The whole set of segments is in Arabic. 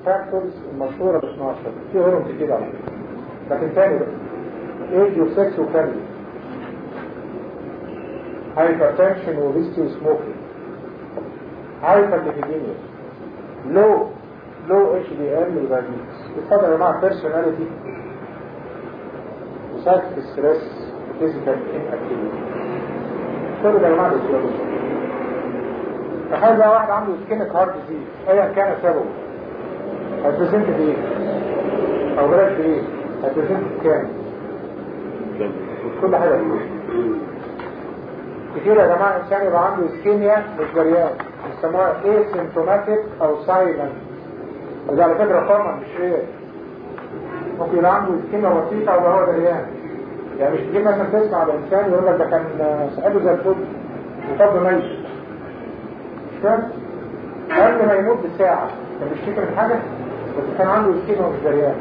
فاكتورز المشهورة ب 12 في غيرهم كتير على فكرة. لكن تاني بقى ايج وسكس وفاميلي، هايبرتنشن وبيستي وسموكينج، هايبرليبيديميا، لو اتش دي ال ودايابيتس. اتفضل يا جماعه بيرسوناليتي وسايكل ستريس وفيزيكال انكتيفيتي. كل ده يا جماعه بيسببوا. تخيل بقى واحد عنده سكينك هارت ديزيز ايا كان سببه، هتبريزنت بايه؟ او بلاش بايه؟ هتبريزنت بكام؟ كل حاجه بيه. كتير يا جماعه انسان يبقى عنده اسكيميا مش جريان، بيسموها اسيمتوماتيك او سايلنت. وده على فكره قمه مش ايه، ممكن يبقى عنده اسكيميا بسيطه وهو جريان. يعني مش كتير مثلا تسمع على انسان يقول لك ده كان صاحبه زي الفل وطب ميت، مش فاهم؟ قبل ما يموت بساعه كان بيشتكي من حاجه بس كان عنده اسكيميا مش جريان.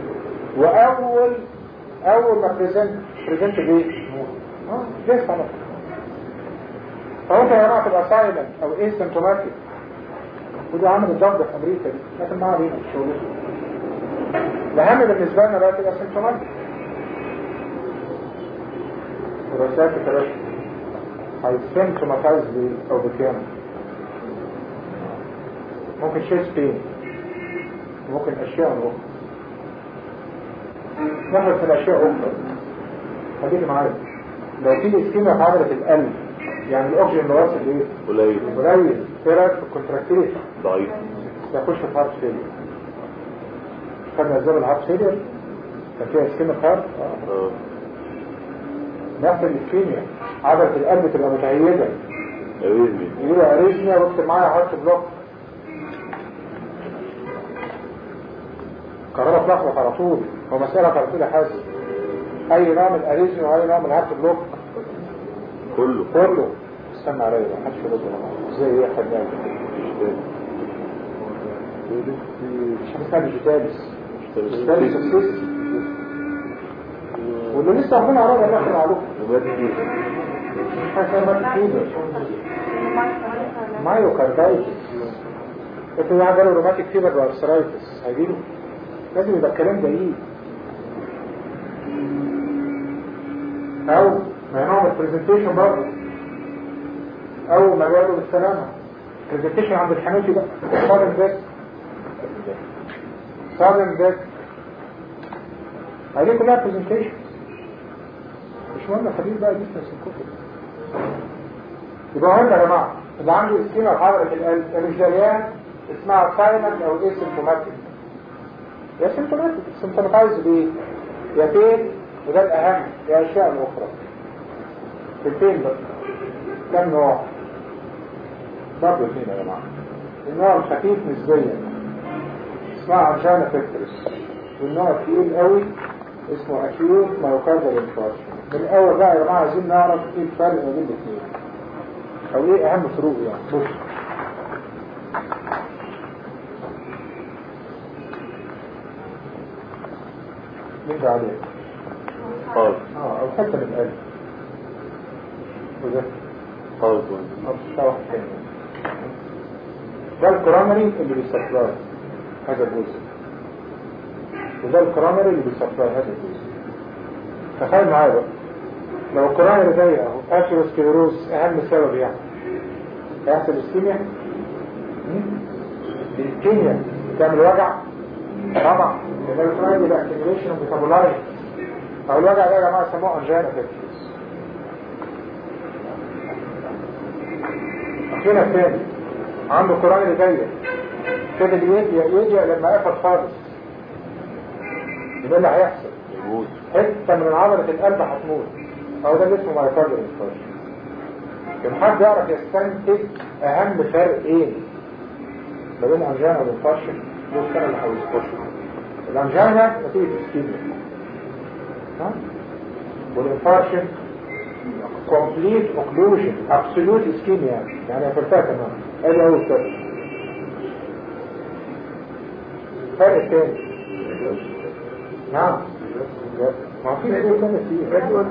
واول ما بريزنت بايه؟ لسه على فممكن يا جماعه تبقى سايلنت او اسيمتوماتيك، ودي عمل الضغط في امريكا دي، لكن ما علينا شغلته. الاهم بالنسبه لنا بقى تبقى سيمتوماتيك. ورسالة ثلاثة هيسيمتوماتايز او بكام؟ ممكن شيست بين، ممكن اشياء اخرى. ناخد في الاشياء اخرى. خليكي معايا. لو في اسكيميا في عضلة القلب، يعني الاكسجين اللي واصل ايه؟ قليل. ايه رايك في الكونتراكتيليتي؟ ضعيف. يخش في هارت فيلير. خدنا اسباب الهارت فيلير كان فيها اسكيميا هارت. نفس الاسكيميا عضلة القلب تبقى متهيجة، يقولوا اريزميا واكتب معايا هارت بلوك. قرارة تلخبط على طول، هو مسألة على طول حاسس اي نوع من الاريزميا واي نوع من الهارت بلوك كله. استنى عليا بقى، محدش يرد معايا. زي ايه يا حبيبي؟ مش حاجه اسمها ديجيتاليس اكسس، واللي لسه عاملين عرض الله يخلع عليكم. مش حاجه اسمها فيبر، مايوكاردايتس. انتوا واحد جاله روماتيك فيبر وارثرايتس هيجيله، لازم يبقى الكلام ده ايه؟ او ما نوع البرزنتيشن برضه، او ما جاله بالسلامه. البرزنتيشن عند الحنوتي بقى صادم باك هذه كلها برزنتيشن. مش مهم خليل بقى بيسنس الكتب. يبقى هنا يا جماعه اللي عنده اسكيميا في عضله القلب الجريان اسمها سايلنت او اسيمتوماتيك. يا سيمتوماتيك سيمتوماتايز بايه؟ يا فين، وده الاهم، يا اشياء الاخرى. الفين بقى كم نوع؟ برضه اثنين يا جماعه. النوع الخفيف نسبيا اسمها انجينا بيكتورس، والنوع الثقيل قوي اسمه اكيوت مايوكاردال انفاركشن. من الاول بقى يا جماعه عايزين نعرف ايه الفرق ما بين الاثنين او ايه اهم فروق يعني. بص مين ده عليه؟ خالص او حتى من القلب وده خالص واحد تاني. ده الكورونري اللي بيسبلاي هذا الجزء، وده الكورونري اللي بيسبلاي هذا الجزء. تخيل معايا بقى لو الكورونري ضيق اهو اثيروسكليروز اهم سبب يعني هيحصل اسكيميا. الاسكيميا بتعمل وجع طبعا، يبقى الكورونري ده اكتيفيشن ميتابولايت، او الوجع ده يا جماعه يسموه انجينا بيكتورس. اخينا الثاني عنده كورونري ضيق كده يجي لما قفل خالص، يبقى اللي هيحصل يموت حته من عضله القلب هتموت، او ده اللي اسمه مايوكاردال انفاركشن. كان حد يعرف يستنتج اهم فرقين ما بين الانجينا والانفاركشن؟ دول كانوا اللي هيستشفوا. الانجينا نتيجه اسكيميا، والانفاركشن كومبليت اوكلوجن ابسولوت اسكيميا، يعني قفلتها تمام. ادي اول فرق. الفرق الثاني نعم ما في ايه كده فيه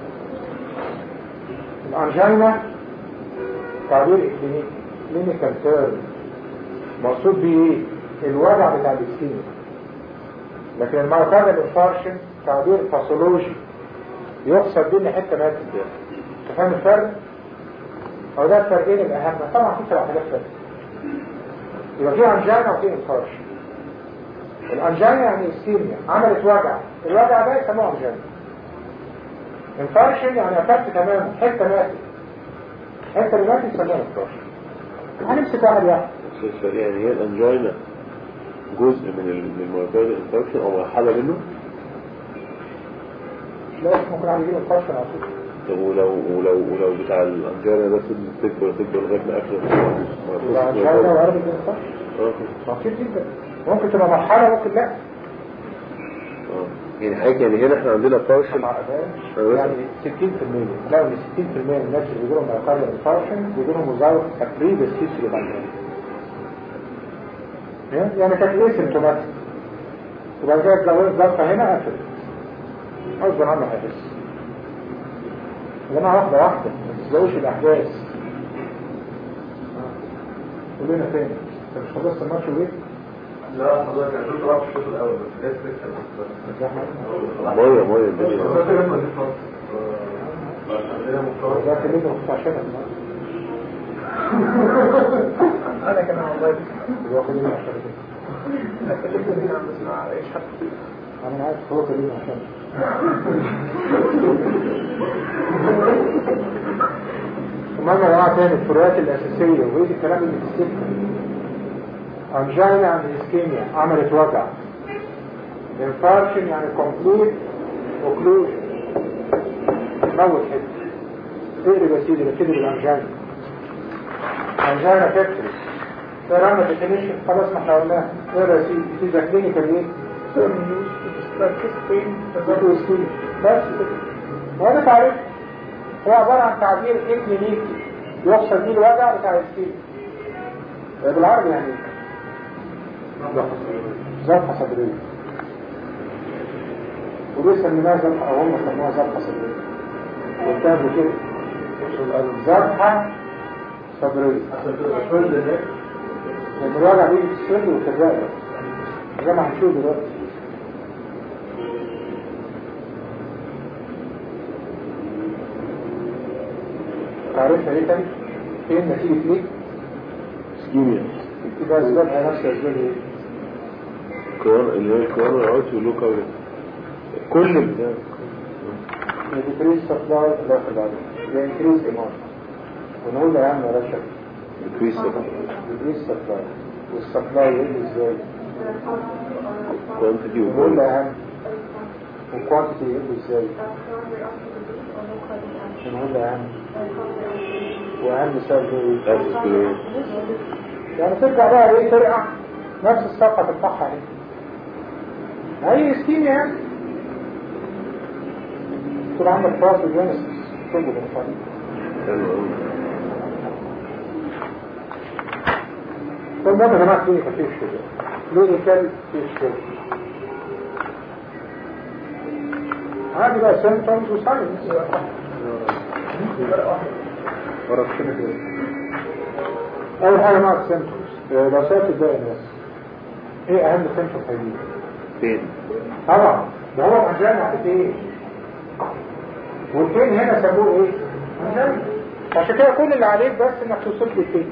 الانجينا تعبير كلينيكال تيرم مقصود بيه ايه؟ الوضع بتاع الاسكيميا. لكن المايوكاردال انفاركشن تعبير باثولوجي يقصد بيه ان حته ماتت ده. تفهم الفرق؟ او ده الفرقين الاهم. طبعا في 7 حاجات فرق. يبقى في انجينا وفي انفاركشن. الانجينا يعني اسكيميا عملت وجع، الوجع ده يسموه انجينا. انفاركشن يعني افكت تماما، حته ماتت، حته اللي ماتت يسموها انفاركشن. هنمسك واحد واحد. يعني هي الانجينا جزء من المايوكاردال انفاركشن او مرحله منه؟ لا ممكن على يجيله انفاركشن على طول. طب ولو بتاع الانجينا ده تكبر لغايه ما اخر الانجينا وقرب الانفاركشن بسيط جدا. ممكن تبقى مرحله ممكن لا. يعني حاجه يعني هنا احنا عندنا فارشن يعني 60%. لا 60% من الناس اللي بيجيلهم مايوكاردال انفاركشن بيجيلهم مزاوله تقريبا السيستم اللي بعدها. يعني كانت ايه سيمتوماتيك وبعد كده اتجوزت ضغطه هنا قفلت غصب عنه هيحس. يا جماعه واحده واحده ما تسبقوش الاحداث. قول لنا تاني انت مش خلصت الماتش ليه؟ لا حضرتك انا كنت رايح الشوط الاول بس لسه ميه الدنيا ده كلمه مش عشان انا كمان والله واخد مني عشان كده. انا كلمت عم بسمع ايش حد انا عارف هو كلمه عشان المهم يا جماعه تاني الفروقات الاساسيه وهي الكلام اللي في السكه. انجينا عند اسكيميا عملت وجع. انفاركشن يعني كومبليت اوكلوجن موت حته. اقرب يا سيدي نبتدي بالانجينا. انجينا فيكتوري رمى ديفينيشن خلاص ما احنا قلناها. اقرا يا سيدي في ذا كلينيكال ايه؟ بس وانا تعرف هو عباره عن تعبير كلينيكي يقصد بيه الوجع بتاع السكين. بالعربي يعني زرقة صدرية وبيسميناها زرقة او هم سموها زرقة صدرية والتابع كده زرقة صدرية لان الوجع بيجي في الصدر وفي الرقبة زي ما هنشوف دلوقتي. تعرفها ايه تاني؟ ايه نتيجة ايه؟ اسكيميا يبقى اسبابها نفس اسباب ايه؟ اللي هي الكورونا العوتي واللوكا كل البتاع decrease supply داخل بعدين increase demand ونقول له يا عم يا رشا decrease supply والسبلاي يقل ازاي؟ quantity ونقول له يا عم والquantity يقل ازاي؟ ونقول له يا عم واهم سبب ايه؟ يعني ترجع بقى ايه ترقع نفس الصفحة تفتحها ايه؟ هاي اسكيميا يعني طول عندك فاس وجينيسيس تجد الفريق. طب يا جماعة كلينيكا فيه الشغل كلينيكال فيه الشغل عادي بقى سيمتومز وساينس ورق شنو كده. اول حاجة مع السيمتومز لو سألت باقي الناس ايه اهم سيمتوم هيجيب؟ فين؟ طبعا ده هو مجال على ايه؟ والفين هنا سموه ايه؟ مجال. عشان كده كل اللي عليك بس انك توصف لي الفين.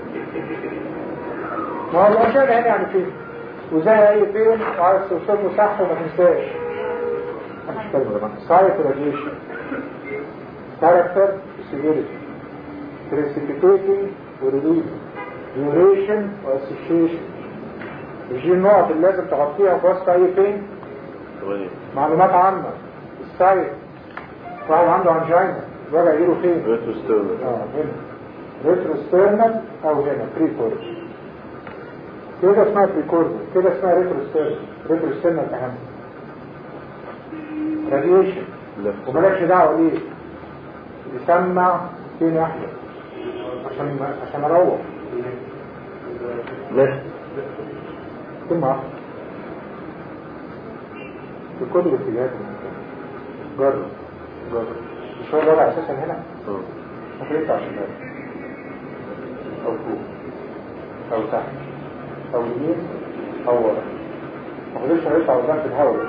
ما هو المجال هنا يعني فين؟ وزي اي فين وعايز توصفه صح وما تنساش. مش كلمة سايت راديشن كاركتر سيفيريتي بريسيبيتيتنج وريليف ديوريشن واسوشيشن. يجي النقط اللي لازم تغطيها في وسط اي فين؟ معلومات عامة السايت واحد عنده انجينا الوجع يجيله فين؟ ريتروستيرنال هنا ريتروستيرنال او هنا بريكورد كده اسمها بريكورد كده اسمها ريتروستيرنال اهم. راديشن ومالكش دعوه ليه يسمع فين واحده عشان اروح لا كلمه واحده في كل الاتجاهات. جرب مش هو الوضع اساسا هنا ممكن يطلع شمال او فوق او تحت او يمين هو ما قدرش يطلع قدام في الهواء.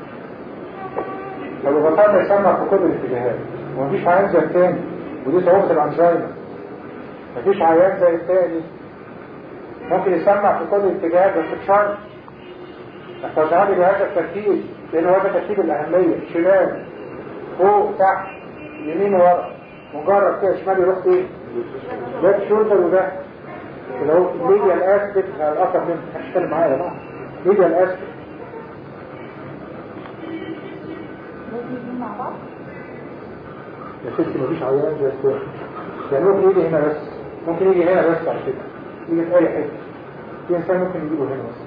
فالبطاطا يسمع في كل الاتجاهات ومفيش عيان زي التاني، ودي صعوبة الأنجينا. مفيش عيان زي التاني ممكن يسمع في كل الاتجاهات بس بشرط احتاجها بهذا الترتيب، لأن هذا ترتيب الأهمية: شمال فوق تحت يمين ورا. مجرد كده شمال يروح فين؟ ده شولدر وده اللي هو ميديال اسبكت الأقرب منه. هتشتغل معايا يا جماعة ميديال اسبكت. يا ستي مفيش عيان زي التاني. يعني ممكن يجي هنا بس، ممكن يجي هنا بس على كده، يجي في أي حتة. في إنسان ممكن يجيبه هنا بس.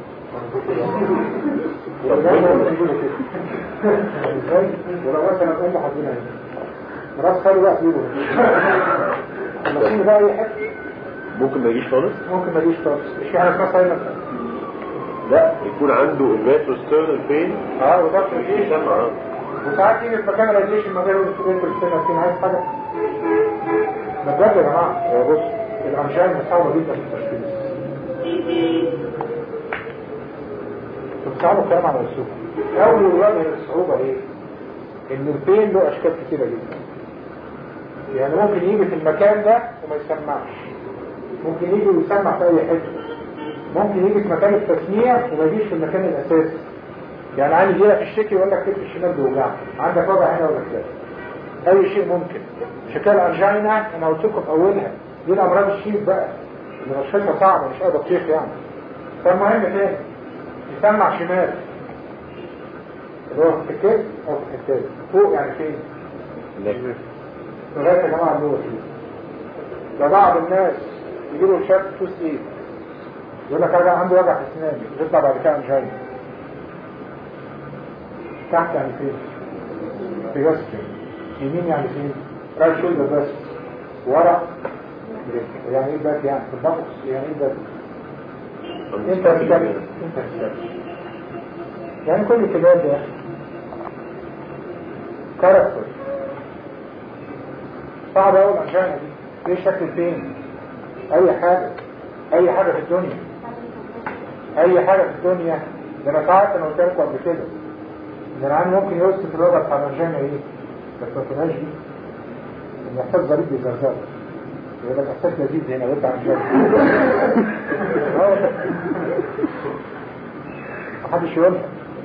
ولو مثلا أقول لحظنا هنا راس خالي بقى تجيبه هنا. المسيح بقى أي حتة. ممكن ما يجيش خالص؟ ممكن ما يجيش خالص. مش في حاجة اسمها سايلنت. لا يكون عنده الريتروسترنال بين وضغط الجيش. وساعات يجي في مكان الراديشن ما بين الريتروسترنال بين. عايز حاجة ما بجد يا جماعة. بص الأنجينا صعبة جدا في التشخيص. بتصعبوا الكلام على السوق. أول وجه الصعوبة إيه؟ إن البين له أشكال كتيرة جدا. يعني ممكن يجي في المكان ده وما يسمعش، ممكن يجي ويسمع في أي حتة، ممكن يجي في مكان التسميع وما يجيش في المكان الأساسي. يعني عندي يجي لك الشكل يقول لك كتف الشمال بيوجعك، عندك وجع هنا ولا كده. أي شيء ممكن. شكال أنجينا أنا قلت لكم في أولها دي الأمراض الشيب بقى اللي مشكلتها صعبة مش قادر تطيق يعني. فالمهم تاني يسمع شمال اللي هو في الكتف أو في الحتات فوق. يعني فين؟ لغاية يا جماعة اللي هو فيه. ده بعض الناس يجيبوا شاب توس ايه يقول لك راجع عنده وجع في اسناني ويطلع بعد كده انجينا. تحت يعني فين؟ في جسم. يمين يعني فين؟ رايت شولدر بس. ورا يعني ايه باك؟ يعني في البطن يعني ايه باك؟ انت هتكلم يعني كل الكلام ده كاركتر صعب أوي الأنجينا دي. ايه شكل فين؟ أي حاجة في الدنيا، أي حاجة في الدنيا. ده أنا ساعات أنا قلت لكم قبل كده إن العام ممكن يوصف الوضع بتاع الأنجينا إيه؟ بس ما تبقاش دي. الإحساس ظريف بيزرزر. يقول لك إحساس لذيذ هنا وأنت أنجينا. محدش يقولها.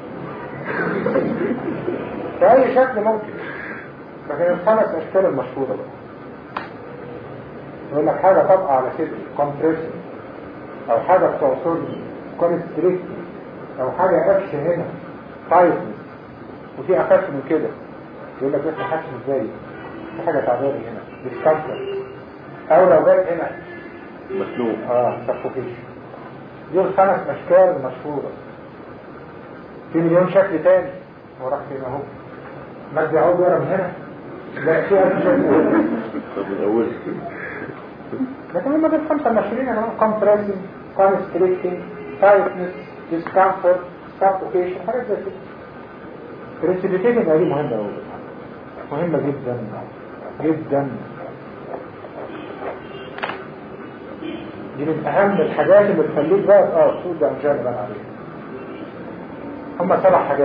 بأي شكل ممكن. لكن الخمس أشكال المشهورة بقى يقول لك حاجة طبقة على صدري كومبريسن، أو حاجة بتعصرني كونستريكت، أو حاجة قفش هنا تايتنس، وفي أخف من كده يقول لك بس حاسس ازاي في حاجة تعبانة هنا ديسكمفورت، أو لو جت هنا مسلوق سفوكيشن. دي الخمس أشكال المشهورة. في مليون شكل تاني هو راح فين اهو. مد يعود ورا من هنا لا في ألف شكل هنا. طب من أول لكن هم دول 25 يا جماعه. كومبريسنج، كونستريكتنج، تايتنس، ديسكمفورت، سفوكيشن، حاجات زي كده. الريسبيتيشن دي مهمه قوي، مهمه جدا جدا. دي من اهم الحاجات اللي بتخليك بقى تقول ده انجاز بقى عليها. هم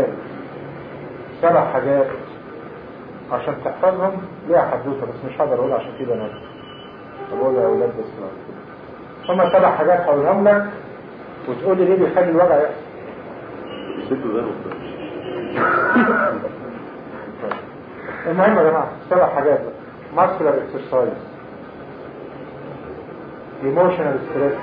7 حاجات عشان تحفظهم ليها حدوثه بس مش هقدر اقول عشان كده انا بقول يا اولاد بس. هم 7 حاجات هقولهم لك وتقول لي ليه بيخلي الوجع يحصل. يسدوا ده المهم يا جماعه 7 حاجات. muscular exercise, emotional stress,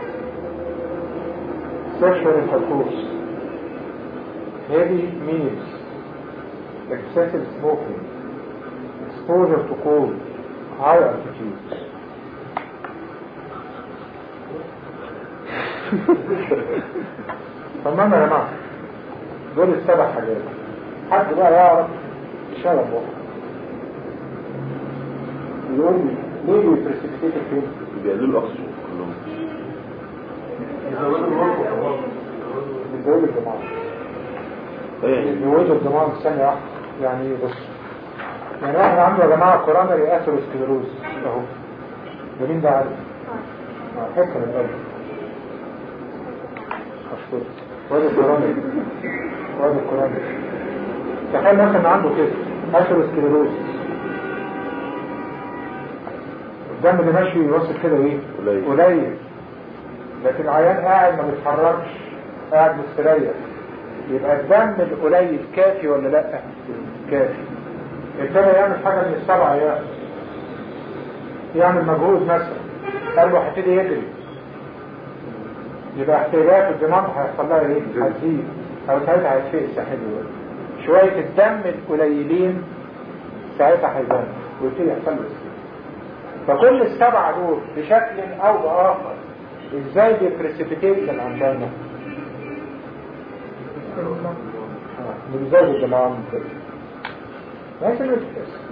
sexual intercourse, heavy meals, excessive smoking, exposure to cold, high altitudes. تمام يا جماعه دول 7 حاجات. حد بقى يعرف شرب وقت يقول لي ليه البريسبيتيت فين؟ بيقللوا الأكسجين كلهم. بيزودوا الدماغ. بيزودوا الدماغ ثانية واحدة. يعني بص يعني واحد عنده يا جماعة كوروناري اثيروسكليروز اهو. ده مين ده عارف؟ حكم القلب. مشكور. وادي الكورونيك وادي الكورونيك. تخيل مثلا عنده كده اثيروسكليروز، الدم اللي ماشي يوصل كده ايه؟ قليل. لكن العيان قاعد ما بيتحركش، قاعد مستريح، يبقى الدم القليل كافي ولا لا؟ كافي. ابتدى يعمل حاجه من السبعه ايام، يعمل مجهود مثلا، قلبه هيبتدي يجري، يبقى احتياجات الدماغ هيحصل لها ايه؟ هتزيد، او ساعتها هيتفقس حلو. شويه الدم القليلين ساعتها هيبان ويبتدي يحصل له. فكل السبعه دول بشكل او باخر ازاي بيبريسيبيتيت الانجينا؟ بيزود الدماغ كده لازم يتحس.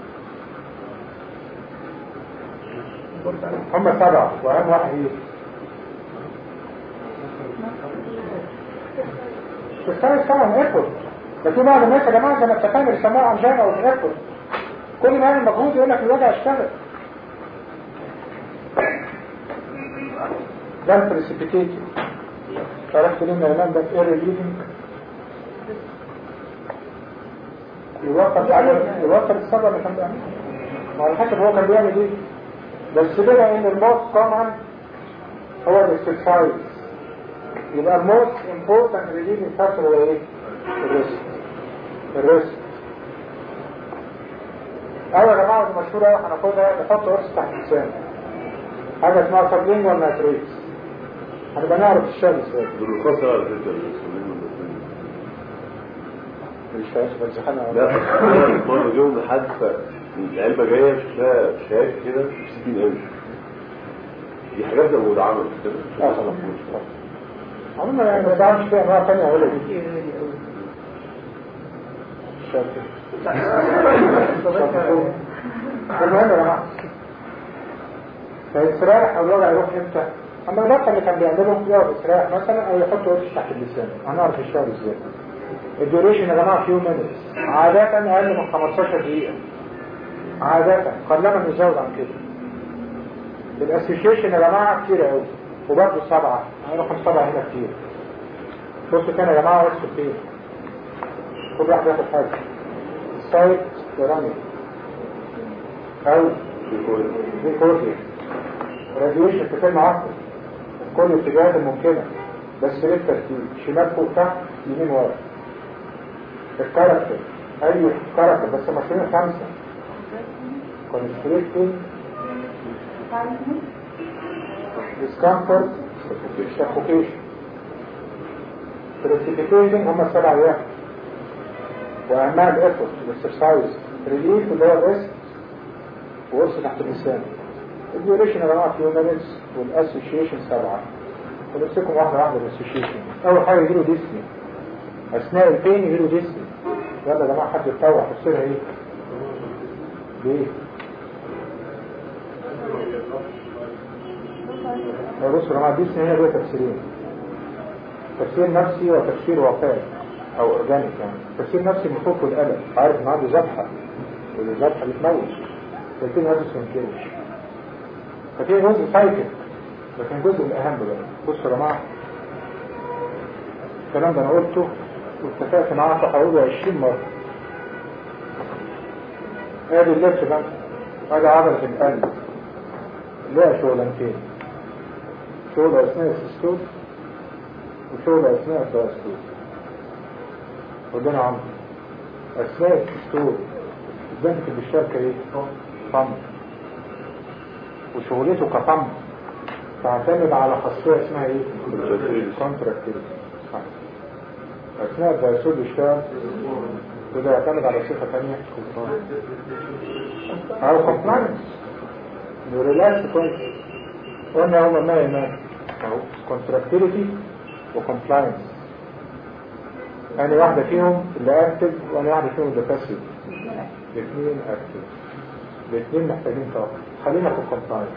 هم سبعة واهم واحد ايه؟ تستمر طبعا اكل. لكن بعض الناس يا جماعه زي ما اتفقنا بيسموها انجينا او اكل، كل ما يعمل مجهود يقول لك الوجع اشتغل. ده البريسيبيتيتي. عرفت ليه النيمان ده اير ريليفنج؟ يوفر الصبر اللي كان بيعمله. وعلى حسب هو كان بيعمل ايه؟ بس بما ان الموت طبعا هو الاكسرسايز، يبقى الموت امبورتنت ريليفنج فاكتور هو ايه؟ الريسك. اول يا جماعه دي مشهوره قوي هناخدها، نحط قرص تحت اللسان، حاجه اسمها سبلينجوال نايتريتس. هنبقى نعرف الشمس دول الخاصة على فكرة مش فاهم بس احنا لا مرة اليوم لحد العلبة جاية شكلها شايف كده 60 قرش. دي حاجات زي مدعمة كده. عملنا يعني ما دعمش فيها انواع تانية ولا دي شاكر. المهم يا جماعة فيستريح او الوجع يروح امتى؟ اما الدكتور اللي كان بيعمله يقعد يستريح مثلا او يحط قرص تحت اللسان. هنعرف الشغل ازاي. الديوريشن يا جماعه فيو مينتس، عادة اقل من 15 دقيقة عادة، قلما نزود عن كده. الاسوشيشن يا جماعه كتير قوي، وبرضه سبعة، رقم سبعة هنا كتير. بصوا تاني يا جماعه وصف فين؟ كل واحد ياخد حاجه. السايت ورامي او ديكورتي راديويشن في كلمه واحده، كل الاتجاهات الممكنه بس بالترتيب، شمال فوق تحت يمين ورا. الكاركتر ايوه كاركتر بس ماشيين 5 كونستريكتنج discomfort suffocation precipitating هم 7 واحد، واهمها الافورت الاكسرسايز ريليف اللي هو الريسك وقرص تحت اللسان. الديوريشن يا جماعه فيو مينتس، والاسوشيشن 7. ونمسكهم واحده واحده. الاسوشيشن اول حاجه يجيله ديسني اثناء البين، يجيله ديسني. يلا يا جماعه حد يتطوع تفسيرها ايه؟ ليه؟ بصوا يا جماعه ديسني هنا له تفسيرين، تفسير نفسي وتفسير واقعي او اورجانيك. يعني تفسير نفسي من خوف والقلق، عارف ان عنده ذبحه والذبحه بتموت، فالتين هذا سنكيش. ففي جزء سايكل، لكن جزء الاهم بقى. بصوا يا جماعه الكلام ده انا قلته واتفقت معاه فهقوله 20 مره. ادي اللبس بقى، ادي عضله القلب ليها شغلانتين، شغل اثناء السيستول وشغل اثناء الدايستول. قلنا عمرو اثناء السيستول البنت اللي بيشتغل ايه؟ طم، وشغلته كطم تعتمد على خاصيه اسمها ايه؟ كونتراكتيل. اثناء الدايستول بيشتغل وده يعتمد على صفه ثانيه او كومبلاينس نوريلاكس كويس. قلنا هما ما يمان اهو كونتراكتيليتي وكومبلاينس. يعني واحدة فيهم اللي اكتف وانا واحدة فيهم اللي باسيف. الاثنين اكتف، الاثنين محتاجين طاقة. خلينا في الكومبلاينس.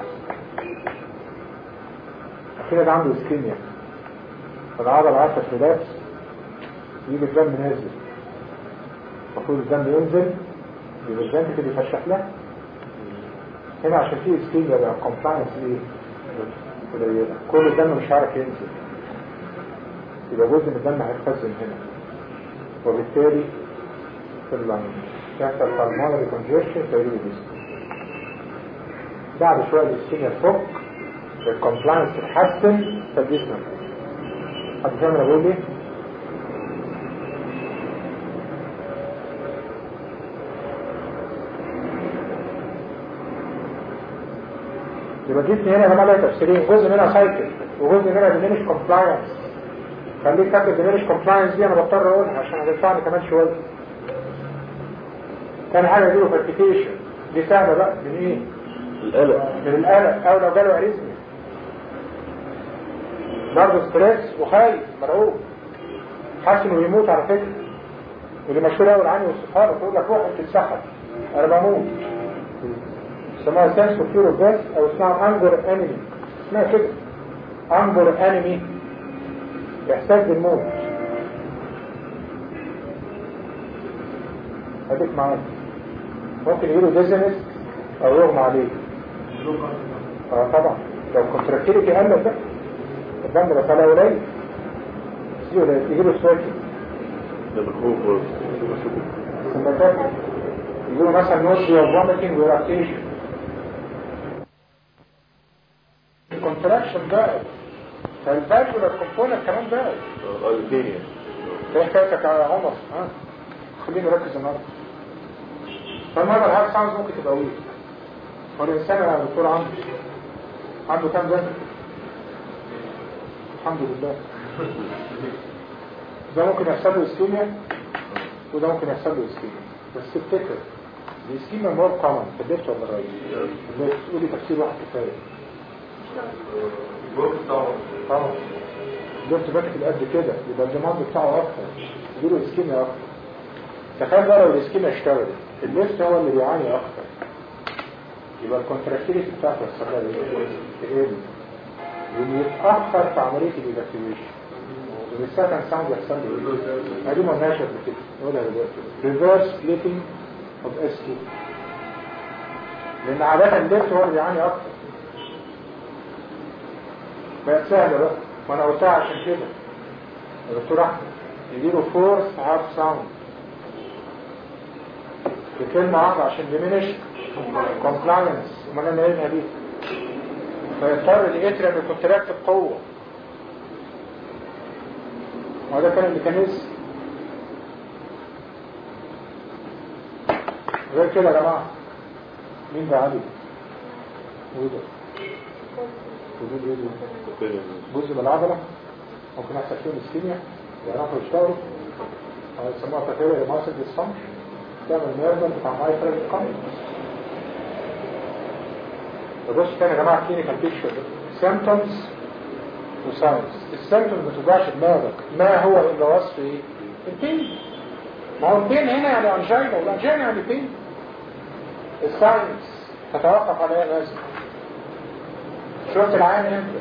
اخيرا ده عنده اسكيميا، فالعضلة 10 ريلاكس يجي الدم نازل، المفروض الدم ينزل يبقى الدم كده يفشح له. هنا عشان فيه اسكيميا بقى الكومبلاينس ايه؟ قليلة، كل الدم مش عارف ينزل، يبقى جزء من الدم هيتخزن هنا، وبالتالي في اللنج يحصل بالمونري كونجيشن فيجيله ديسك. بعد شويه الاسكيميا تفك، الكومبلاينس تتحسن، فالجسم حد فاهم انا بقول ايه؟ يبقى الجسم هنا يا جماعه له تفسيرين، جزء منها سايكل وجزء منها ديمينش كومبلاينس. خليك فاكر ديمينش كومبلاينس دي انا بضطر اقولها عشان هتنفعني كمان شويه. تاني حاجه يجيله فالبيتيشن، دي سهله بقى من ايه؟ القلق. من القلق، او لو جاله اريزميا برضه ستريس وخايف مرعوب، حاسس انه يموت على فكره. ودي مشهوره قوي العين والصحابه تقول لك روح تتسحب انا بموت. اسمها سنس اوف فير اوف ديث او اسمها انجر انمي، اسمها كده انجر انمي، احساس بالموت. هديك معاك ممكن يجيله ديزنس او يغمى عليه. طبعا لو كونتراكتيليتي قلت بقى الدم بقى طالع قليل يجيله سواكي، ده بالخوف يجيله مثلا نوشيا وفوميتنج وراكتيشن. الكونتراكشن بقى فالفالفولار كومبوننت كمان بقى الدنيا. ايه حكايتك يا عمر؟ خليني اركز النهارده. فالنهارده الهارت ساوندز ممكن تبقى ويك. والانسان يا دكتور عنده كام ذنب؟ الحمد لله. ده ممكن يحصل له اسكيميا وده ممكن يحصل له اسكيميا، بس افتكر الاسكيميا مور كومن في الليفت ولا الرايت؟ الليفت. تقولي تفسير واحد كفايه. طبعا الليفت باكت القد كده يبقى الديماند بتاعه اكتر، يجيله اسكيميا اكتر. تخيل بقى لو الاسكيميا اشتغلت الليفت هو اللي بيعاني اكتر، يبقى الكونتراكتيليتي بتاعته الصغيره تقل ويتاخر في عمليه الايفاكيويشن. والسكند ساوند يحصل له ايه؟ ادي ما قلناش قبل كده، نقولها دلوقتي ريفرس سبليتنج اوف اس 2، لان عاده الليفت هو اللي بيعاني اكتر. بقت سهله بقى وانا قلتها عشان كده يا دكتور احمد يجيله فورس هارت ساوند بكلمه واحده عشان ديمينش كومبلاينس، امال انا قايلها دي فيضطر الاتريم يكونتراكت بقوه. وده كان الميكانيزم غير كده يا جماعه. مين ده علي؟ وده جزء من العضله ممكن يحصل فيهم اسكيميا يعرفوا يشتغلوا او يسموها كاتيريا ماسل ديسفانكشن، تعمل نيرفل بتاع مايترال كومبلكس. بص تاني يا جماعه كلينيكال بيكتشر سيمبتومز وساينز. السيمبتومز ما توجعش دماغك، ما هو الا وصف ايه؟ البين. ما هو البين هنا يعني انجينا والانجينا يعني بين. الساينز تتوقف على ايه لازم؟ شفت العين امتى؟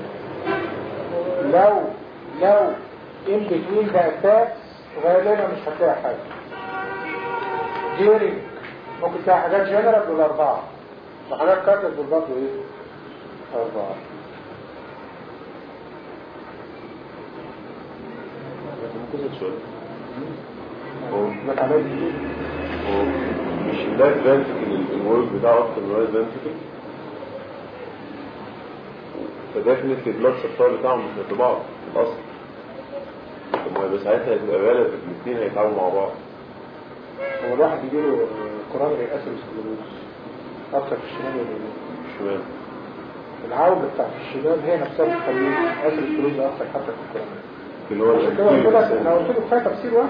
لو in between the attacks غالبا مش هتلاقي حاجه. during ممكن تلاقي حاجات جنرال بالاربعه وحاجات كاتب بالبرضه ايه؟ اربعه. مش اللايف فانتكل الورك بتاعه اكتر من اللايف فانتكل، فديفنتلي البلاد سبلاي بتاعهم مش قد بعض في الاصل. طب ما يبقى ساعتها هتبقى غالب الاثنين هيتعاملوا مع بعض. هو الواحد يجيله كورونري اسيروسكليروز اكتر في الشمال ولا الشمال؟ العوجه بتاعت الشمال هي نفسها بتخليه اسيروسكليروز اكتر حتى في الكورونري. اللي هو انا قلت له كفايه تفسير واحد.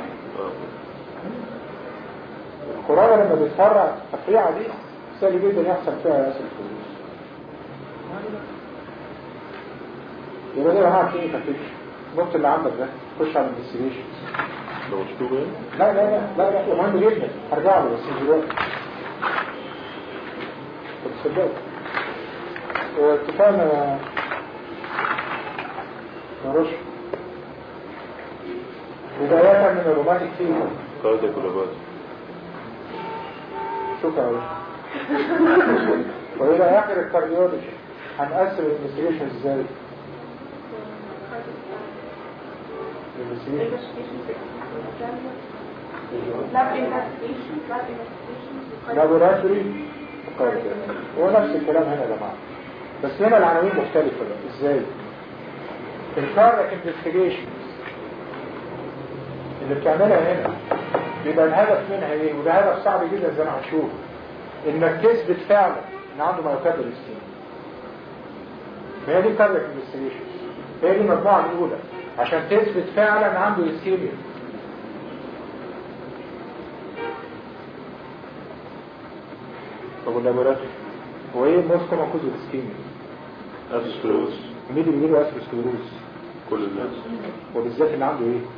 الكورونا لما بيتفرع التفريعه دي سهل جدا يحصل فيها اسيروسكليروز. يبقى ده معاك ايه كفيش النقطه اللي عندك ده خش على الانفستيجيشن. لو مكتوب ايه؟ لا مهم جدا هرجع له بس دلوقتي. طب صدقت اتفقنا يا رشد بداية من الروماتيك فيبر كاردياك كولابات. شكرا يا رشد. وإلى آخر الكارديولوجي هنقسم الانفستيجيشن ازاي؟ لابوراتوري هو نفس الكلام هنا يا جماعه، بس هنا العناوين مختلفه بقى. ازاي؟ الكارك انفستيجيشن اللي بتعملها هنا بيبقى الهدف منها ايه؟ وده هدف صعب جدا زي ما هنشوف، انك تثبت فعلا ان عنده مايوكاردال اسكيميا. هي دي كارك انفستيجيشن، هي دي المجموعه الاولى عشان تثبت فعلا ان عنده اسكيميا. طب اللابوراتوري هو ايه الموست كومن كوز الاسكيميا؟ اسكلروز. مين اللي بيجيله اسكلروز؟ كل الناس، وبالذات اللي عنده ايه؟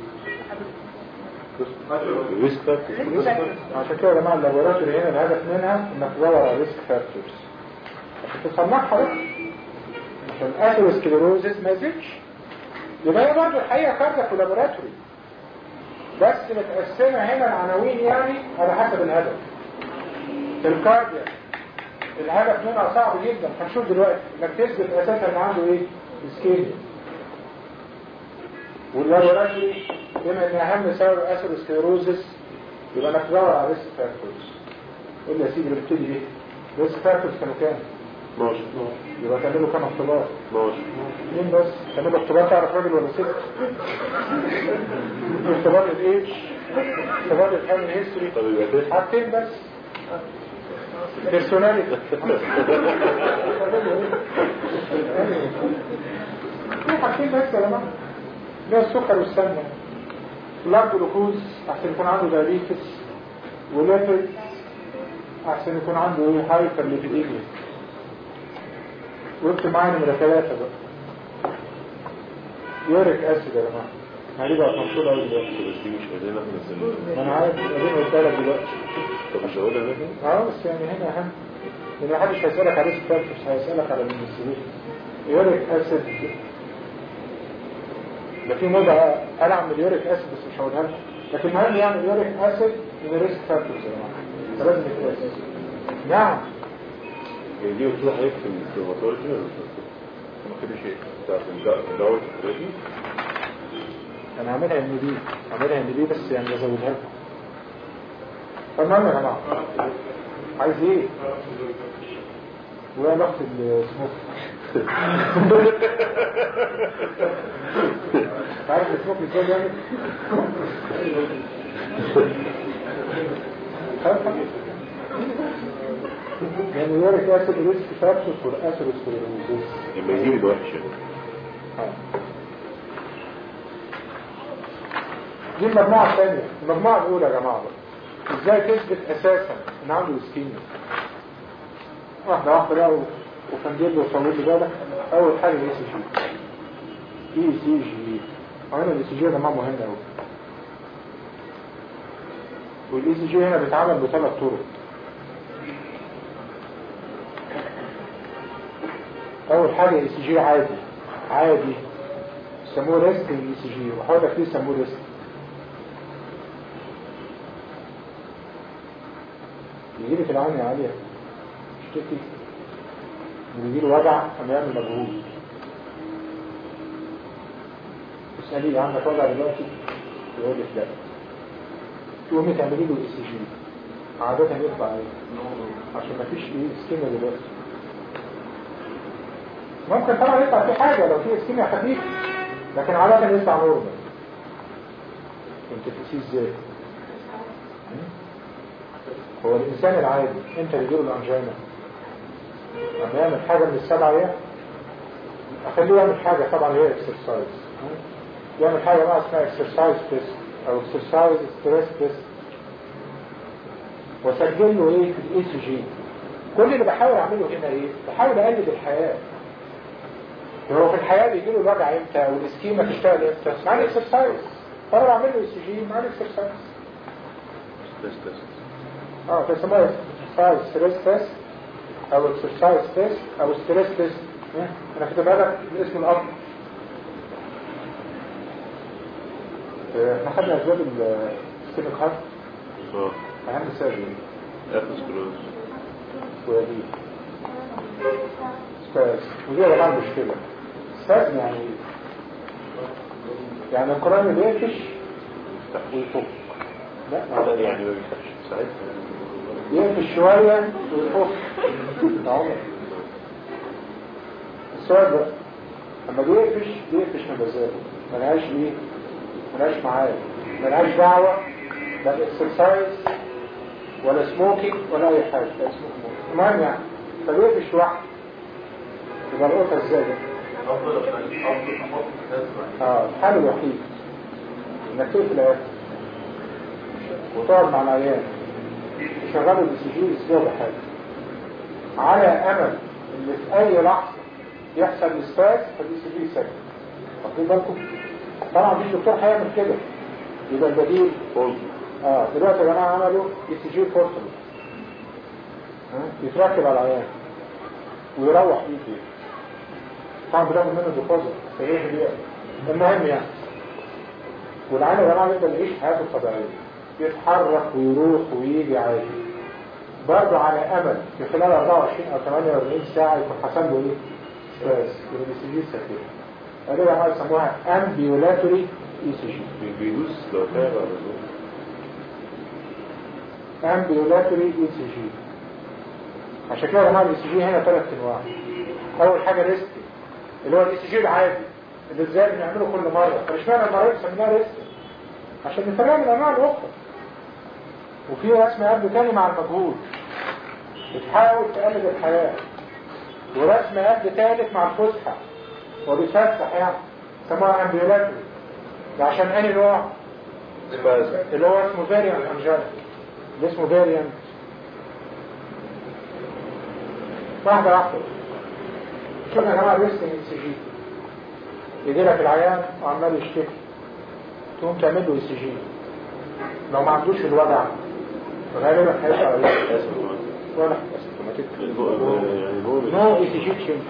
ريسك فاكتورز. عشان كده يا جماعه اللابوراتوري هنا الهدف منها انك تدور على ريسك فاكتورز عشان تصنعها بقى، عشان اثيروسكليروزس ما يزيدش. يبقى هي برضه الحقيقه كاردياك ولابوراتوري، بس متقسمه هنا العناوين يعني على حسب الهدف. في الكاردياك الهدف منها صعب جدا، هنشوف دلوقتي انك تثبت اساسا ان عنده ايه؟ اسكيميا. واللابوراتوري بما ان اهم سبب اثيروسكليروزس يبقى انك تدور على ريسك فاكتورز. قول لي يا سيدي بنبتدي بيه ريسك فاكتورز كانوا كام؟ 12. يبقى تعملوا كام اختبار؟ 12. مين بس؟ تعملوا اختبار تعرف راجل ولا ست؟ اختبار الايدج، اختبار الفاميلي هيستوري، طب يبقى كده حاجتين بس. بيرسوناليتي في حاجتين بس يا جماعه، اللي هو السكر والسمنه. بلاد جلوكوز احسن يكون عنده دايابيتس، وليبيد احسن يكون عنده ايه؟ هايبر ليبيديميا. واكتب معايا نمرة 3 بقى يوريك اسيد يا جماعه. هذه بقى مشهوره قوي دلوقتي، بس دي مش قادرين احنا نسميها. انا عارف اديني قلت لك دلوقتي. طب مش هقولها ده؟ بس يعني هنا اهم، لان محدش هيسالك على ريسك فاكتورز، هيسالك على الانسولين. يوريك اسيد ده في موضة ألعب من اليوريك أسيد بس مش هقولها لك، لكن المهم يعني اليوريك أسيد من الريسك فاكتورز يا جماعة، فلازم يتقاس. نعم. هي دي قلت لحضرتك في الدرماتولوجي ولا ما كانش شيء بتاعت الدواء الفكرتي؟ أنا هعملها إن دي، هعملها إن دي بس يعني بزودها لكم. فالمهم يا جماعة عايز إيه؟ ويا لقط السموك. عارف السموك ازاي بيعمل؟ يعني يوريك اسيد ريسك فاكتورز فور اثيروسكليروزس. يبقى يجيب الوحش. دي المجموعة الثانية. المجموعة الأولى يا جماعة ازاي تثبت أساسا إن عنده اسكيميا؟ واحدة واحدة بقى وفندل له وصور له بالك. أول حاجة الاي سي جي. اي سي جي. وهنا الاي سي جي يا جماعة مهم أوي. والاي سي جي هنا بيتعمل بثلاث طرق. أول حاجة اي سي جي عادي يسموه ريست الاي سي جي، وحاول لك ليه يسموه ريست. يجيلي في العين يا عالية اشتكي ويجيله وجع أما يعمل مجهود. اسألي عندك وجع دلوقتي؟ يقول لك لا. تقومي تعملي له اي سي جي، عادة يطلع ايه؟ عشان ما فيش ايه اسكيميا دلوقتي. ممكن طبعا يطلع في حاجة لو في اسكيميا خفيفة، لكن عادة يطلع نورمال. انت تقيسيه ازاي؟ هو الإنسان العادي انت اللي يجيله الأنجينا لما يعمل حاجة من السبعة ايه؟ أخليه يعمل حاجة طبعا هي اكسرسايز، يعمل حاجة بقى اسمها اكسرسايز تيست أو اكسرسايز ستريس تيست، وسجل له ايه في الاي سي جي. كل اللي بحاول أعمله هنا ايه؟ بحاول أقلد الحياة. هو في الحياة بيجيله الوجع امتى والاسكيما تشتغل امتى؟ مع الاكسرسايز. فأنا بعمل له اي سي جي مع الاكسرسايز. تست فاسمها اكسرسايز ستريس تيست او اكسرسايز تيست او ستريس تيست. انا كتبها لك باسم الأب. احنا خدنا اسباب السكيميك هارت. اهم سبب ايه؟ اثيروسكليروز ودي سباز. ودي يا جماعه المشكله. سباز يعني يعني القرآن بيقفش ويفك. لا هذا يعني ما بيفتحش ساعتها يقفش شوية ويفك. عمر السؤال ده لما بيقفش من مزاجه، ملهاش ليه؟ ملهاش معاه، ملهاش دعوة لا اكسرسايز ولا سموكينج ولا اي حاجة. لا سموكينج المهم يعني فبيقفش لوحده. يبقى القطة ازاي ده؟ افضل الحل الوحيد انك تقفل الآخر وتقعد مع العيان تشغله بسجيل اسبوع بحاجة على امل ان في اي لحظة يحصل اسفاس فالسجيل سكت. واخدين بالكم؟ طبعا مفيش دكتور هيعمل كده. يبقى البديل دلوقتي يا جماعه عملوا سجيل بورتبل يتركب على العيان ويروح بيه فيه. طبعا بناخد منه ديبوزيت في ايه دقيقه. المهم يعني والعيان يا جماعه يقدر يعيش حياته الطبيعيه، يتحرك ويروح ويجي عادي برضه على امل في خلال 24 او 48 ساعه يكون حصل له ايه؟ اسفاس. يبقى السجيل سكت. قالوا يا جماعه يسموها امبيولاتوري اي سي جي. بيدوس لو تعب على طول. امبيولاتوري اي سي جي. عشان كده يا جماعه الاي سي جي هنا 3 انواع. اول حاجه ريسك اللي هو الاي سي جي العادي اللي ازاي بنعمله كل مره. فمش معنى المره سميناها ريسك عشان نفرق من الانواع الاخرى. وفي رسم قلب تاني مع المجهود بتحاول تقلد الحياه، ورسم قلب ثالث مع الفسحه وبيتفسح يعني سموها امبيولاتوري. ده عشان انهي نوع؟ اللي هو اسمه فاريانت انجينا، اللي اسمه فاريانت. واحدة شوفنا يا جماعة الريسك اي سي جي يجيلك العيان وعمال يشتكي تقوم تعمل له اي سي جي. لو ما عندوش الوجع غالبا هيبقى ولا نو اي سي جي تشينج.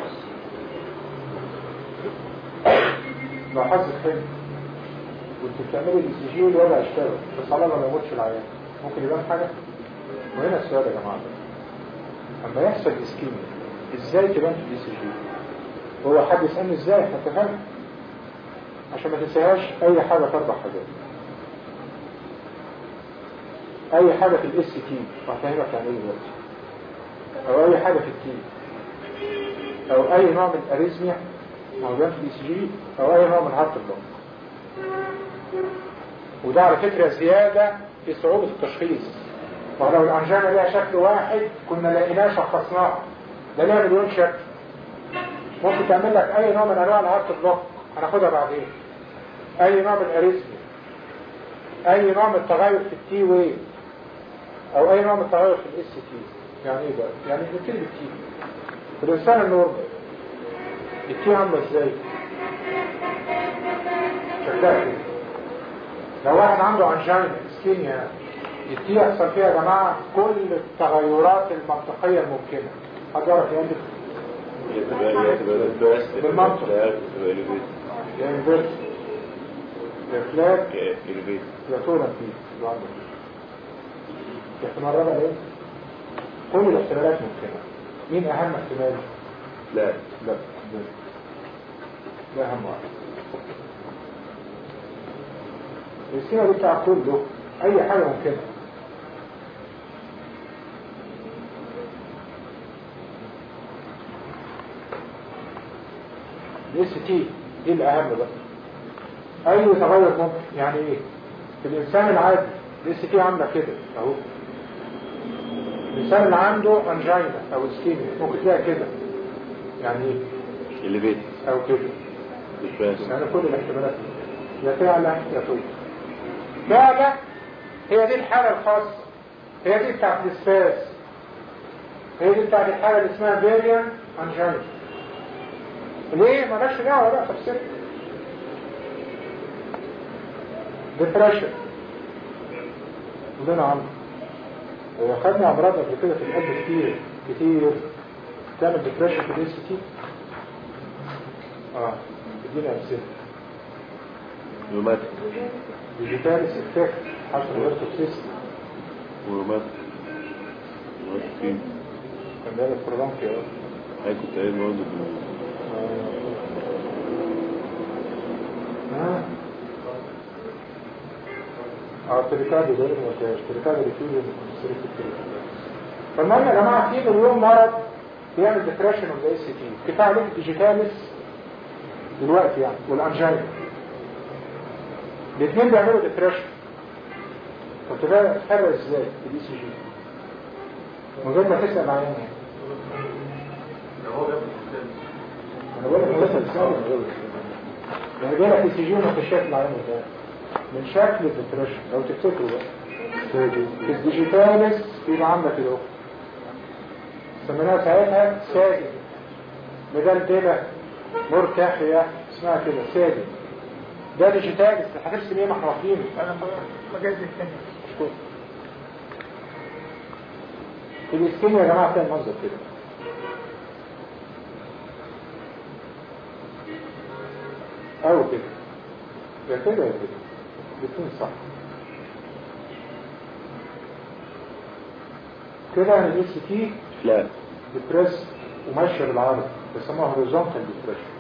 لو حاسس حلو وانت بتعملي الاي سي جي الوضع يشتغل بس على ما يموتش العيان ممكن يبان حاجه. وهنا السؤال يا جماعه اما يحصل اسكيميا ازاي تبان في الاي سي جي؟ هو حد يسالني ازاي؟ احنا اتفقنا عشان ما تنساهاش. اي حاجه 4 حاجات. اي حاجه في الاس تي وهفهمك يعني ايه دلوقتي، او اي حاجه في التي، او اي نوع من الاريزميا موجود في الاي سي جي، او اي نوع من هارت بلوك. وده على فكرة زيادة في صعوبة التشخيص. ولو الأنجينا لها شكل واحد كنا لقيناه شخصناه. ده لها مليون شكل. ممكن تعمل لك أي نوع من أنواع الهارت بلوك هناخدها بعدين. أي نوع من الأريثميا، أي نوع من التغير في التي ويف، أو أي نوع من التغير في الاس تي. يعني إيه بقى؟ يعني نبتدي بالتي. في الإنسان النورمال التي عاملة إزاي؟ شكلها كده. لو واحد عنده انجينا اسكيميا التي يحصل فيها يا جماعه كل التغيرات المنطقيه الممكنه. حد يعرف يقلب؟ بالمنطق يا انفيرس يا فلاج يا تورن فيه احتمال رابع ايه؟ كل الاحتمالات ممكنه. مين اهم احتمال؟ لا ده اهم واحد. السينة دي بتاع كله اي حاجة ممكنة. الاس تي دي الاهم بقى. اي تغير ممكن. يعني ايه؟ في الانسان العادي الاس تي عامله كده اهو. الانسان اللي عنده انجينا او اسكيميا ممكن تلاقي كده. يعني ايه؟ اللي بيت او كده. مش فاهم. يعني كل الاحتمالات يا فعلا يا طول. ده هي دي الحالة الخاصة. هي دي بتاعت الاسفاس. هي دي بتاعت الحالة اللي اسمها فاريان انجينا. ليه؟ مالكش دعوة بقى تفسير. ديبريشن ودينا عنه. خدنا امراض قبل كده في القلب كتير تعمل ديبريشن في الاس تي. ادينا امثله. روماتيك ديجيتاليس افكت حصل الارتوكسيس وروماتيك فين؟ كان ده البرولونكي كنت قايل برضه التريكاردي ده التريكاردي ريفيوجن والكونستريكتيف التريكاردي. فالمهم يا جماعه في مليون مرض بيعمل ديبريشن اوف ذا اس تي. كفايه عليك الديجيتاليس دلوقتي يعني والانجينا الاثنين بيعملوا ديبريشن. طب تبقى تفرق ازاي الدي سي جي من غير ما تسال عيان يعني؟ انا بقول لك مثلا يعني جاي لك سي جي وما تشاف العيان ده من شكل الديبريشن لو تفتكروا بقى في الديجيتاليس بيبقى عندك كده سميناها ساعتها سادي مدلدله مرتخيه اسمها كده سادي. ده ديجيتاليس هترسم ايه؟ ما احنا واخدينه. انا مجاز الثاني في الاسكين يا جماعه تلاقي المنظر كده. او كده يا كده يا كده الاثنين صح كده. يعني الاس تي لا ديبريس وماشيه بالعرض بيسموها هوريزونتال ديبريشن.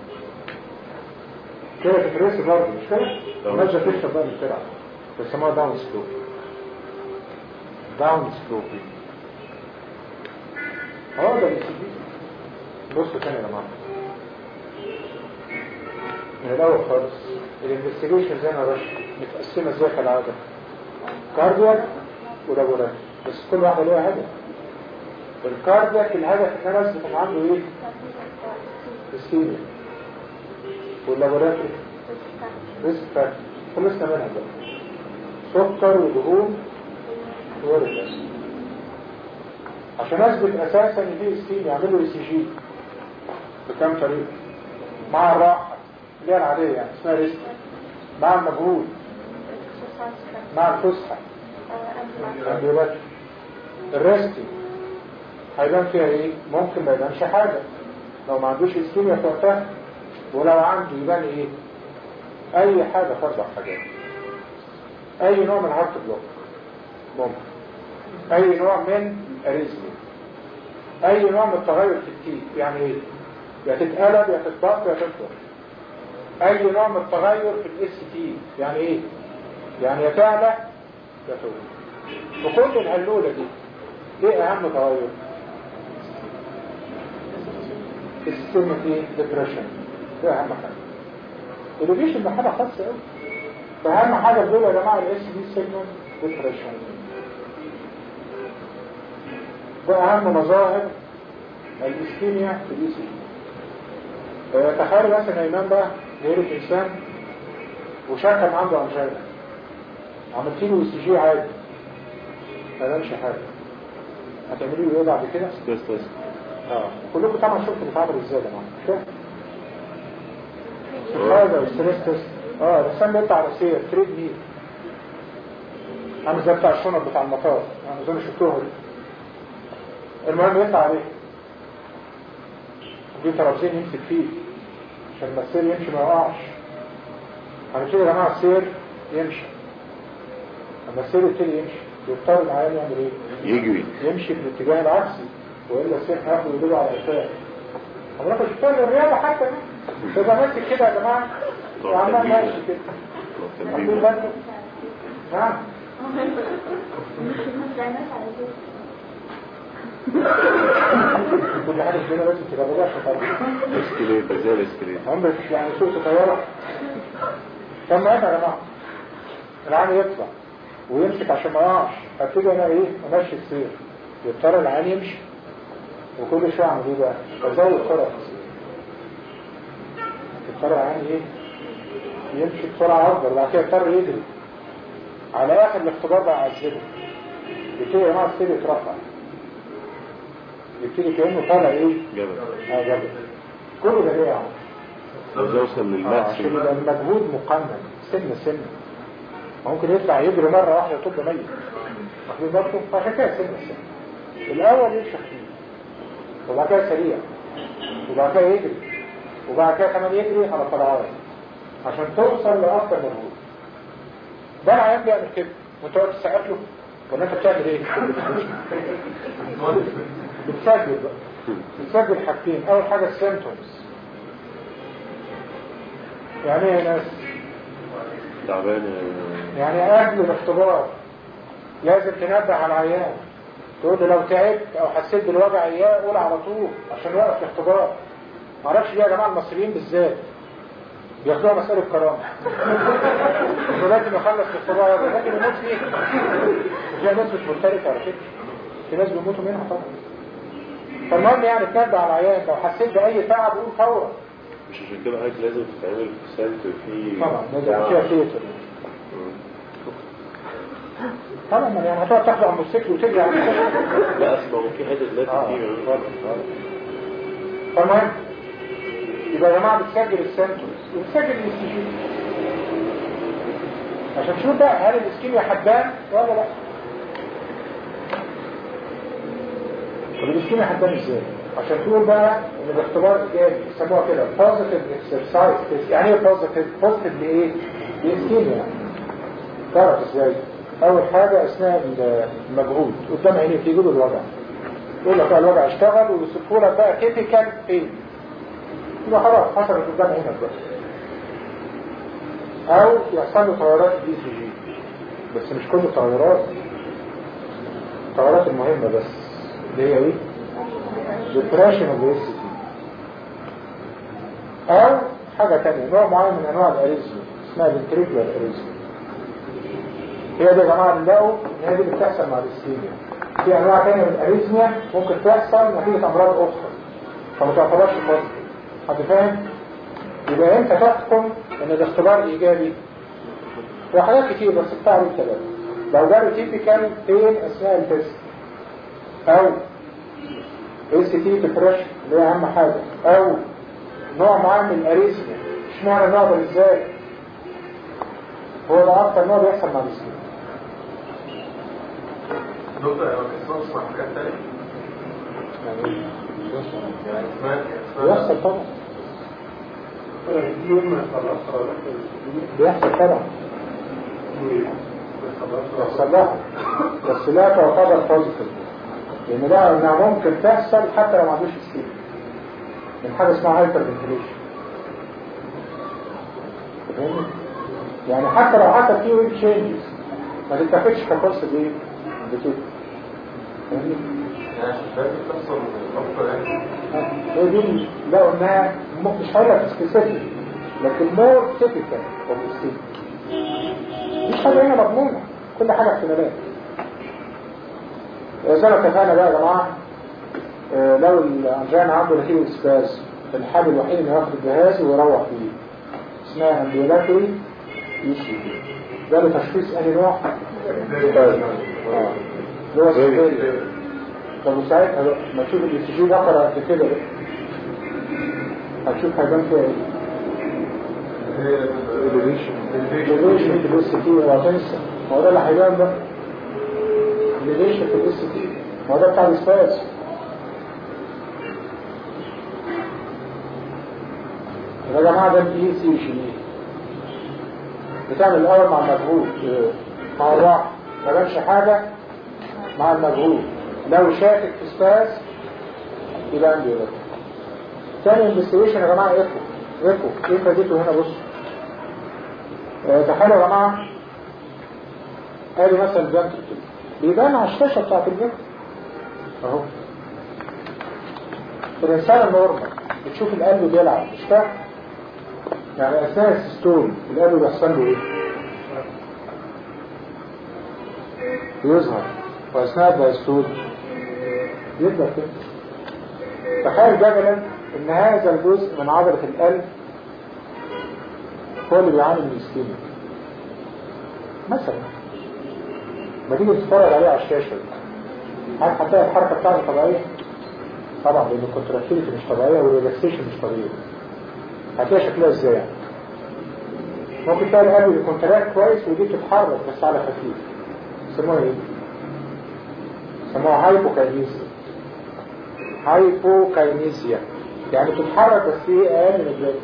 كده ديبريس برضه مش كده؟ ماشيه تشرب بقى من الترعه بيسموها داون سلوب. داون سلوب هو ده الاس تي. بصوا تاني يا جماعه من الاول خالص الانفستيجيشن زي ما باشا متقسمه ازاي كالعاده كاردياك ولابوراتوري بس كل واحده ليها هدف. الكاردياك الهدف ان انا اثبت عنده ايه؟ اسكيميا. واللابوراتوري ريسك فاكتور خلصنا منها بقى سكر ودهون وورد. عشان اثبت اساسا ان في اسكيميا يعملوا اي سي جي بكام طريقه؟ مع الراحه اللي هي العاديه يعني اسمها ريسك، مع المجهود، مع الفسحه الانبيوباتي. الريستي هيبان فيها ايه؟ ممكن ما يبانش حاجه لو ما عندوش اسكيميا في وقتها، ولو عنده يبان ايه؟ اي حاجه في 4 حاجات. اي نوع من هارت بلوك ممكن، اي نوع من الاريزميا، اي نوع من التغير في التيك يعني ايه؟ يا تتقلب يا تتبط يا تكبر. اي نوع من التغير في الاس تي يعني ايه؟ يعني يا تعلى يا تغير. وكل الهلوله دي ايه اهم تغير؟ السيستم ايه؟ ديبريشن. ده اهم حاجه. الريفيشن ده حاجه خاصه قوي. فاهم حاجه دول يا جماعه الاس دي سيجنال ديبريشن. ده اهم مظاهر الاسكيميا في الاي سي جي. تخيل مثلا ايمان بقى غير انسان وشاكم عنده انجينا عملت له اي سي جي عادي ما لهمش حاجه، هتعملوا له ايه بعد كده؟ بس كلكم طبعا شفتوا بتعمل ازاي يا جماعه. شوف هذا والستريس تيست الانسان بيطلع على سير تريد ميل عامل زي بتاع الشنط بتاع المطار انا اظن شفتوها دي. المهم يطلع عليه دي ترابزين يمسك فيه عشان ما السير يمشي ما يقعش. على كده يا جماعه السير يمشي، لما السير يبتدي يمشي يضطر العيان يعمل ايه؟ يجري يمشي في الاتجاه العكسي والا السير هياخد يدوله على قفاه. حضرتك شفتوا الرياضه حتى تبقى ماسك كده يا جماعه وعمال ماشي كده. عارفين بالكم؟ نعم كل حاجه في الدنيا لازم تجربها عشان تعرف. اسكليت زي الاسكليت عمرك يعني سوق طياره. طب ما يا جماعه العين يطلع ويمسك عشان ما يقعش، ابتدي انا ايه؟ امشي السير يضطر العين يمشي وكل شويه اعمل ايه بقى؟ ازود سرعه السير. يضطر العين ايه؟ يمشي بسرعه اكبر وبعد كده يضطر يجري. على اخر الاختبار بقى عذبه يبتدي يا جماعه السير يترفع، يبتدي كأنه طالع ايه؟ جبل جبل. كل ده ايه يا عم؟ عايز اوصل للماكس عشان يبقى المجهود مقنن سنة ممكن يطلع يجري مرة واحدة طب ميت. واخدين بالكم؟ فعشان كده سنة الأول يمشي خفيف وبعد كده سريع وبعد كده يجري وبعد كده كمان يجري على طلعات عشان توصل لأكثر مجهود. ده العيان بيعمل كده وانت واقف تسقف له ولا انت بتعمل ايه؟ بتسجل بقى. بتسجل حاجتين. اول حاجة السيمتومز يعني ايه يا ناس؟ تعبان يعني قبل الاختبار لازم تنبه على العيان، تقول له لو تعبت او حسيت بالوجع اياه قول على طول عشان يوقف الاختبار. معرفش ليه يا جماعه المصريين بالذات بياخدوها مسألة كرامة. انه لازم يخلص الاختبار لكن يموت فيه. وفيها ناس مش مختلفة على فكرة، في ناس بيموتوا منها طبعا. فالمهم يعني تنبه على العيان لو حسيت بأي تعب قول فورا. مش عشان كده حاجة لازم تتعمل في سنتر فيه طبعا لازم فيها ثياتر. طبعا يعني هتقعد تاخده على الموتوسيكل وتجري على الموتوسيكل. لا اسمع في حتة لازم فيه. فالمهم يبقى يا جماعة بتسجل السنترز وبتسجل الاستيجين عشان تشوف بقى هل الاسكيميا حدان ولا لا. طب الاسكيميا حدان ازاي؟ عشان تقول بقى ان الاختبار ايجابي يسموها كده بوزيتيف اكسرسايز تيست. يعني ايه بوزيتيف؟ بوزيتيف لايه؟ للاسكيميا. تعرف ازاي؟ اول حاجة اثناء المجهود قدام عينيك يجيبوا الوجع، يقول لك بقى الوجع اشتغل ويوصفوا لك بقى تيبيكال بين، يبقى خلاص حصلت قدام عينك بقى. او يحصل له تغيرات دي سي جي، بس مش كل التغيرات، التغيرات المهمة بس اللي هي ايه؟ ديبريشن اوف اس تي. او حاجة تانية نوع معين من انواع الاريزمي اسمها فنتريكولار اريزمي. هي دي يا جماعة نلاقوا ان هي دي اللي بتحصل مع الاسكيميا. في انواع تانية من الاريزميا ممكن تحصل نتيجة امراض اخرى فما تعتبرش فاضل. حد فاهم؟ يبقى انت تحكم ان الاختبار ايجابي وحاجات كتير بس بتاع الثلاثة. لو جاله تيبيكال بين اثناء التست او اس تي ديبريشن اللي هي اهم حاجة او نوع معين من الاريزميا. اشمعنى النوع ده ازاي؟ هو ده اكتر نوع بيحصل مع الاسكيميا. دكتور انا بس اسمع حاجات تانية يعني يعني بيحصل طبعا. بيحصل طبعا بيحصل لها بس لا تعتبر بوزيتيف لان ده انها ممكن تحصل حتى لو ما عندوش سكين من حاجه اسمها هايبر فنتيليشن. يعني حتى لو حصل فيه ويب تشينجز ما تتاخدش كفرصه دي بتوت. يعني ده بتحصل اكتر يعني هي دي لو انها مش حاجه سبيسيفيك لكن مور تيبيكال اوف السكين. مش حاجه هنا مضمونه، كل حاجه احتمالات. زي ما اتفقنا بقى يا جماعه لو الانجينا عنده نتيجه اسباز الحل الوحيد انه ياخد الجهاز ويروح بيه اسمها امبيولاتوري يوسي. ده له تشخيص انهي نوع؟ اللي هو السبيل. طب وساعتها بقى ما تشوف الاي سي جي بقرا قد كده بقى هتشوف هيبان فيها ايه؟ الليفيشن في الاس تي ولا تنسى. هو ده اللي هيبان بقى الليفيشن في الاس تي. هو ده بتاع الاسباس. يا جماعه ده الاي سي جي بتعمل الاول مع المجهود مع الراحه ما بانش حاجه مع المجهود. لو شاكك في سباس يبقى عندي ولد. تاني انفستيجيشن يا جماعه ايكو ايه فادته هنا؟ بصوا تخيلوا يا جماعه ادي مثلا الفنتركل بيبان على الشاشه بتاعت الفنتركل اهو. في الانسان النورمال بتشوف القلب بيلعب مش فاهم؟ يعني اثناء السيستول القلب بيحصل له ايه؟ بيظهر. واثناء الدايستول يبدأ كده. تخيل جدلا ان هذا الجزء من عضلة القلب هو اللي بيعاني من الاسكيميا مثلا. ما تيجي تتفرج عليه على الشاشة هل هتلاقي الحركة بتاعته طبيعية؟ طبعا لان الكونتراكتيليتي مش طبيعية والريلاكسيشن مش طبيعي. هتلاقي شكلها ازاي يعني؟ ممكن تلاقي القلب الكونتراكت كويس ودي بتتحرك بس على خفيف. يسموها ايه؟ يسموها هايبوكاينيزيا. هايبوكاينيزيا يعني بتتحرك بس ايه اقل من الجو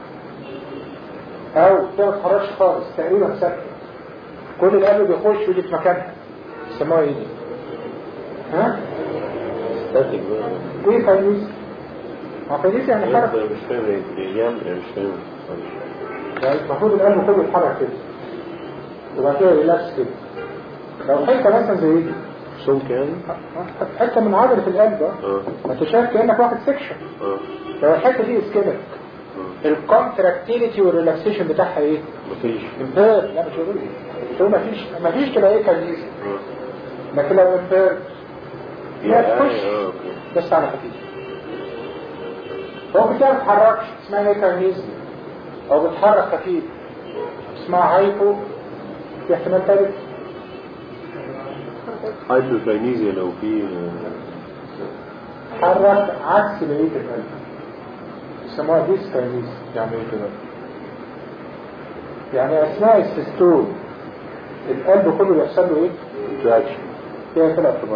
او ما بتتحركش خالص تقريبا ثابته. كل القلب بيخش ودي في مكانها. يسموها ايه دي؟ ها؟ ستاتيك بقى. ايه كاينيزيا؟ كاينيزيا يعني حركه. مش فاهم ايه مش فاهم. يعني المفروض القلب كله يتحرك كده وبعد كده ريلاكس كده. لو حته مثلا زي دي سمك يعني؟ حته من عضله القلب ما انت شايف كانك واخد سكشن. لو الحته دي اسكيميك الكونتراكتيليتي والريلاكسيشن بتاعها ايه؟ مفيش. امبير. لا مش هقول تقول مفيش تبقى ايه كارنيزيا. لكن لو امبير لا تخش بس على خفيف. ممكن تلاقي ما بتتحركش اسمها ايه كارنيزيا، او بتتحرك خفيف اسمها هايبو. في احتمال ثالث هايبوكاينيزيا لو في تحرك عكس بقيه القلب يسموها ديسكاينيزيا. يعني ايه كده؟ يعني اثناء السيستول القلب كله بيحصل له ايه؟ رياكشن فيها ثلاث اعتبارات.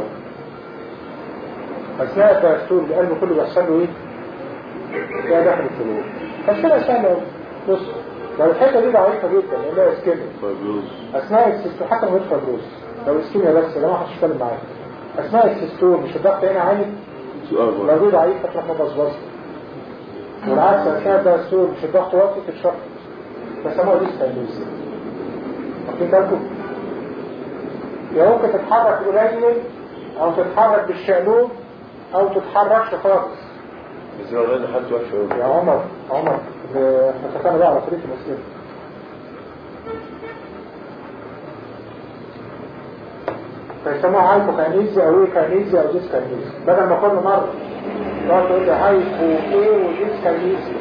اثناء الدايستول القلب كله بيحصل له ايه؟ فيها داخل الفلوس. فالشيء سهل قوي. بص لو الحته دي ضعيفه جدا لانها اسكيميا اثناء السيستول حتى من غير فبروس، لو اسكيميا بس لو ما حدش يتكلم معاك اثناء السيستول مش الضغط هنا عالي؟ لو دي ضعيفه تروح مبصبصه. والعكس اثناء الدايستول مش الضغط واطي تتشفط. بسموها ديسكاينيزيا. واخدين بالكم؟ يا ممكن تتحرك قليل او تتحرك بالشقلوب او تتحركش خالص. بس لو غير حد وحش قوي. يا عمر احنا اتفقنا بقى على طريقه الاسئله. فيسموها هايبوكاينيزيا او ايه كاينيزيا او ديسكاينيزيا. بدل ما كل مره تقعد تقول لي هايبو ايه وديسكاينيزيا